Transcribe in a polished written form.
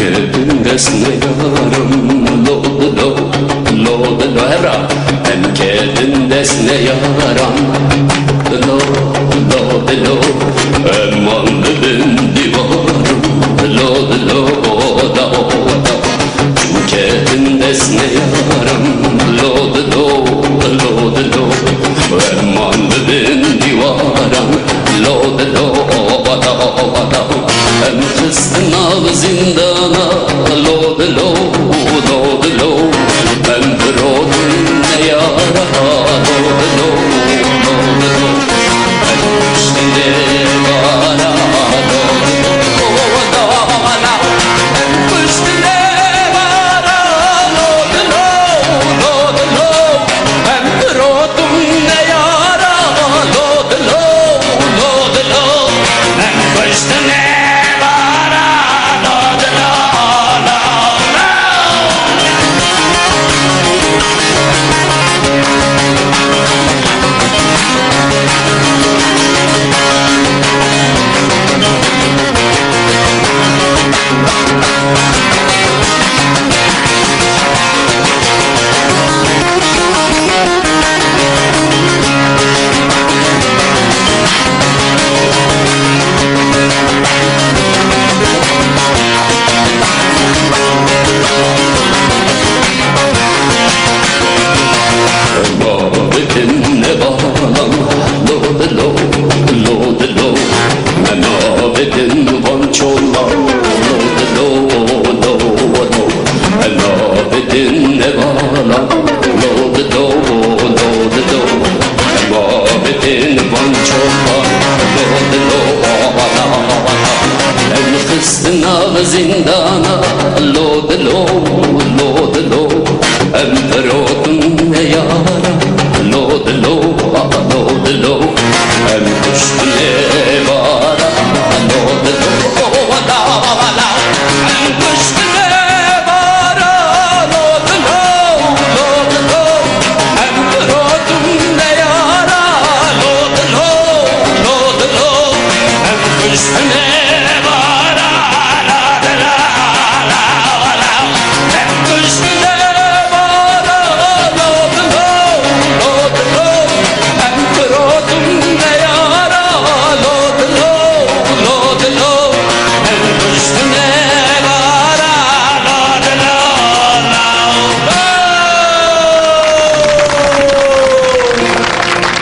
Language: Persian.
که دست نیارم لو دلو هرا من که دست نیارم دلو امان ببین دیوارم دلو چون که دست نیارم دلو امان ببین دیوارم دلو ام خستنا و زندانا دلو ام برود نیارا دلو ام کشتنه بارا زندانا دلو ام برو